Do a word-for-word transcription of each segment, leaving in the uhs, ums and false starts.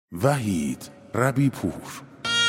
وحید ربی پور.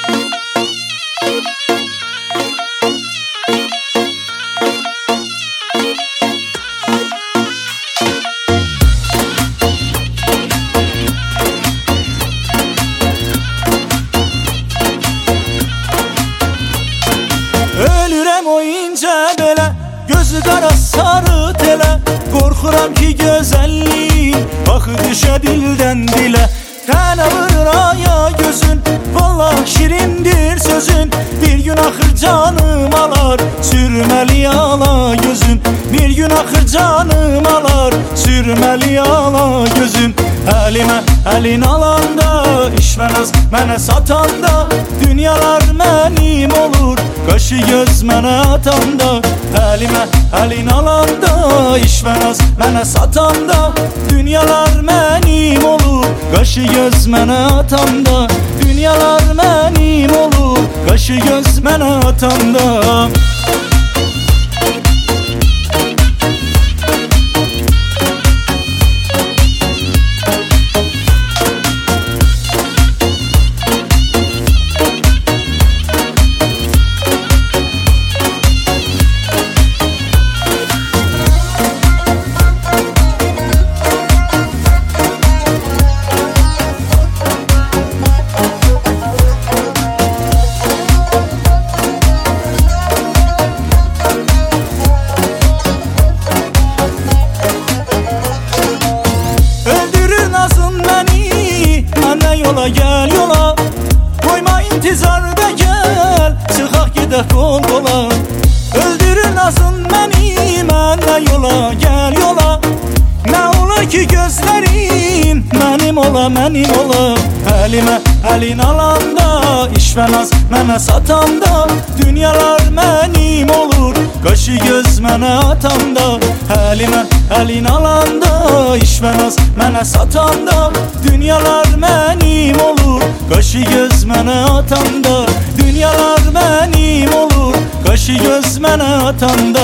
Ölürəm o incə belə, gözü qara sarı telə. Qorxuram ki gözəlliyin baxı düşə dildən dilə. Tənə vurur aya gözün, vallah şirindir sözün. Bir gün axır canım alar, sürməli ala gözün. Bir gün axır canım alar, sürməli ala gözün. Əlimə əlin alanda, işvənəz mənə satanda, dünyalar mənim olur, qaşı göz mənə atanda. Əlimə əlin alanda, işvənəz mənə satanda, dünyalar mənim olur, qaşı göz mənə atanda. Dünyalar mənim olur, qaşı göz mənə atanda. Yola gel yola, koyma intizarda gel, çıxaq gedək qol qola. Öldürür nazın məni, mənə yola gel yola. Nə ola ki gözlərin mənim ola, mənim ola. Əlimə əlin alanda, işvənaz mənə satanda, dünyalar mənim olur, qaşı göz mənə atanda. Əlimə əlin alanda, işvənaz mənə satanda, dünyalar mənim olur, qaşı göz mənə atanda. Dünyalar mənim olur, qaşı göz mənə atanda.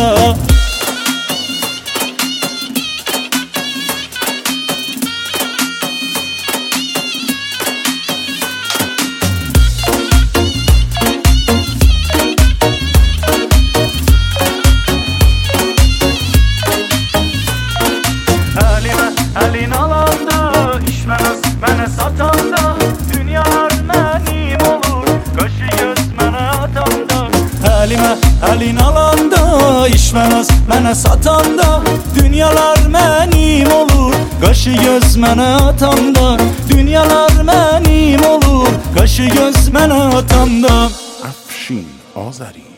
Əlin alanda, işvənəz mənə satanda, dünyalar mənim olur, qaşı göz mənə atanda. Əlimə əlin alanda, işvənəz mənə satanda, dünyalar mənim olur, qaşı göz mənə atanda. Dünyalar mənim olur, qaşı göz mənə atanda. افشین آذری